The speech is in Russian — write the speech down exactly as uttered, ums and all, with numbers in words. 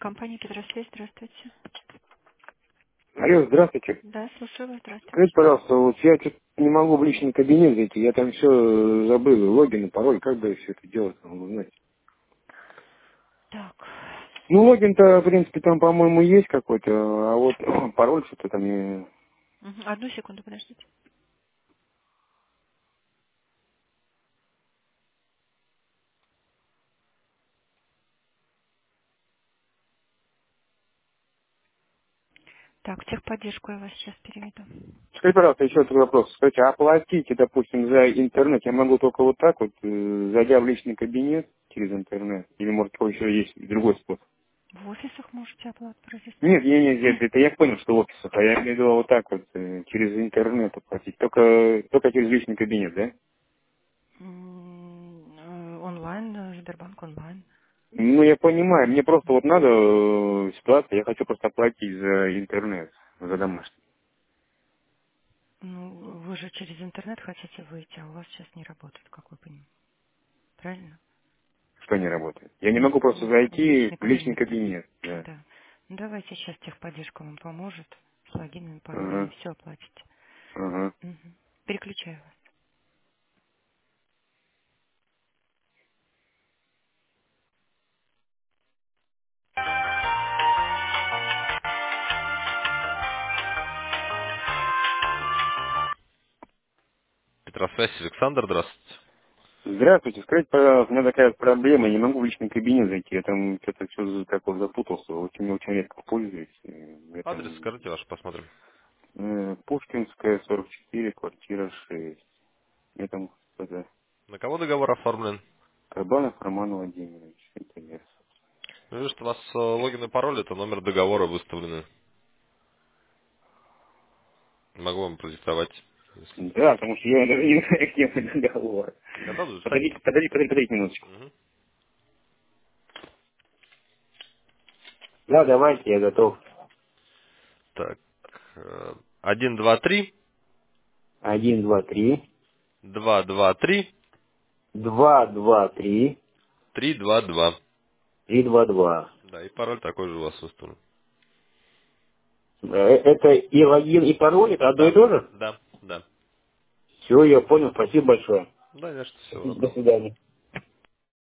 Компания Петросвязь, здравствуйте. Алло, здравствуйте. Да, слушаю вас, здравствуйте. Скажите, пожалуйста, вот я тут не могу в личный кабинет зайти, я там все забыл, логин и пароль, как бы все это делать, там, узнать? Так. Ну, логин-то, в принципе, там, по-моему, есть какой-то, а вот пароль что-то там не... Мгм. Одну секунду, подождите. Так, техподдержку я вас сейчас переведу. Скажите, пожалуйста, еще такой вопрос. Скажите, а оплатить, допустим, за интернет я могу только вот так вот, э, зайдя в личный кабинет через интернет? Или, может, еще есть другой способ? В офисах можете оплату произвести. Нет, я не здесь, это я понял, что в офисах, а я имею в виду вот так вот, э, через интернет оплатить. Только, только через личный кабинет, да? М, э, Онлайн, э, Сбербанк онлайн. Ну, я понимаю, мне просто вот надо э, ситуация, я хочу просто оплатить за интернет, за домашний. Ну, вы же через интернет хотите выйти, а у вас сейчас не работает, как вы понимаете. Правильно? Что не работает? Я не Ну, могу просто ну, зайти личный в личный кабинет. кабинет, да. Да. Ну, давайте сейчас техподдержка вам поможет с логином и паролем, и Ага, все оплатите. ага. Мгм. Переключаю вас. Петросвязь, Александр, здравствуйте. Здравствуйте, скажите, пожалуйста, у меня такая вот проблема, я не могу в личный кабинет зайти, я там что-то все так вот запутался, очень, очень редко пользуюсь. э, Я Адрес там, скажите ваш, посмотрим. э, Пушкинская, сорок четыре, квартира шесть. Я там, это, На кого договор оформлен? Кабанов Роман Владимирович, это я. Ну, вижу, что у вас э, логин и пароль, это номер договора выставлены. Могу вам продиктовать, если Да, хотите. потому что я даже не знаю, где мой договор. Готовы записать? Подождите, подождите, подождите, подождите минуточку. Мгм. Да, давайте, я готов. Так, э, один, два, три, Один, два, три. два, два, три, Два, два, три. три, два, два. Три, два, два. Да, и пароль такой же у вас выставлен. Э, Это и логин, и пароль, это одно и Да, то же? да, да. Все, я понял, спасибо большое. Да, не за что, всего До доброго. свидания.